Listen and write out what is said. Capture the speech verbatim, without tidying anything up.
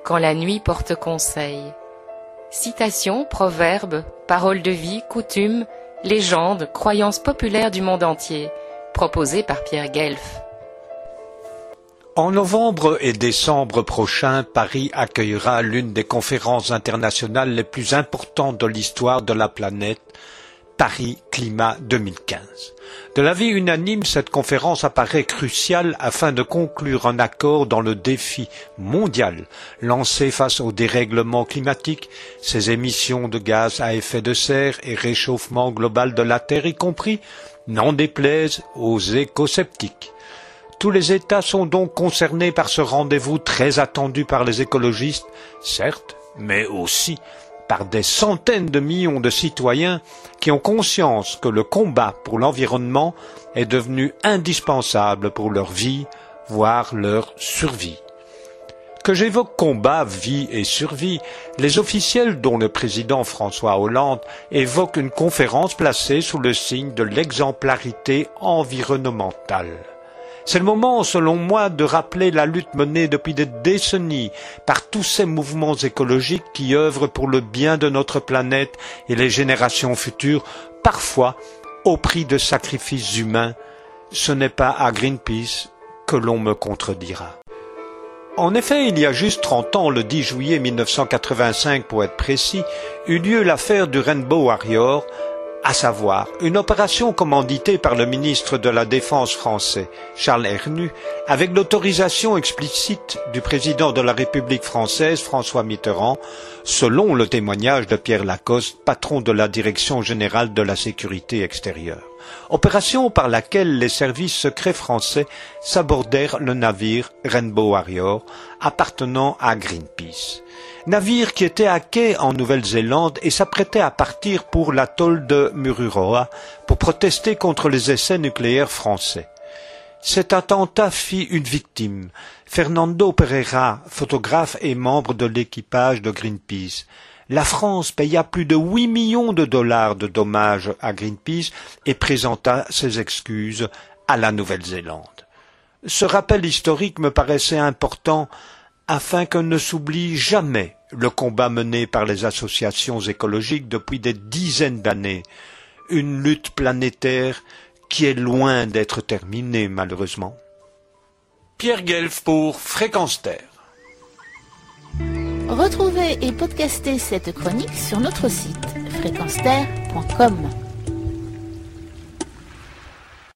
quand la nuit porte conseil. Citations, proverbes, paroles de vie, coutumes, légendes, croyances populaires du monde entier, proposées par Pierre Guelf. En novembre et décembre prochains, Paris accueillera l'une des conférences internationales les plus importantes de l'histoire de la planète, Paris Climat deux mille quinze. De l'avis unanime, cette conférence apparaît cruciale afin de conclure un accord dans le défi mondial lancé face au dérèglement climatique, ses émissions de gaz à effet de serre et réchauffement global de la Terre y compris, n'en déplaise aux écosceptiques. Tous les États sont donc concernés par ce rendez-vous très attendu par les écologistes, certes, mais aussi par des centaines de millions de citoyens qui ont conscience que le combat pour l'environnement est devenu indispensable pour leur vie, voire leur survie. Que j'évoque combat, vie et survie, les officiels dont le président François Hollande évoquent une conférence placée sous le signe de l'exemplarité environnementale. C'est le moment, selon moi, de rappeler la lutte menée depuis des décennies par tous ces mouvements écologiques qui œuvrent pour le bien de notre planète et les générations futures, parfois au prix de sacrifices humains. Ce n'est pas à Greenpeace que l'on me contredira. En effet, il y a juste trente ans, le dix juillet mille neuf cent quatre-vingt-cinq pour être précis, eut lieu l'affaire du Rainbow Warrior, à savoir une opération commanditée par le ministre de la Défense français, Charles Hernu, avec l'autorisation explicite du président de la République française, François Mitterrand, selon le témoignage de Pierre Lacoste, patron de la Direction générale de la sécurité extérieure. Opération par laquelle les services secrets français sabordèrent le navire Rainbow Warrior appartenant à Greenpeace. Navire qui était à quai en Nouvelle-Zélande et s'apprêtait à partir pour l'atoll de Mururoa pour protester contre les essais nucléaires français. Cet attentat fit une victime, Fernando Pereira, photographe et membre de l'équipage de Greenpeace. La France paya plus de huit millions de dollars de dommages à Greenpeace et présenta ses excuses à la Nouvelle-Zélande. Ce rappel historique me paraissait important afin que ne s'oublie jamais le combat mené par les associations écologiques depuis des dizaines d'années, une lutte planétaire qui est loin d'être terminée malheureusement. Pierre Guelf pour Fréquence Terre. Retrouvez et podcastez cette chronique sur notre site fréquence terre point com.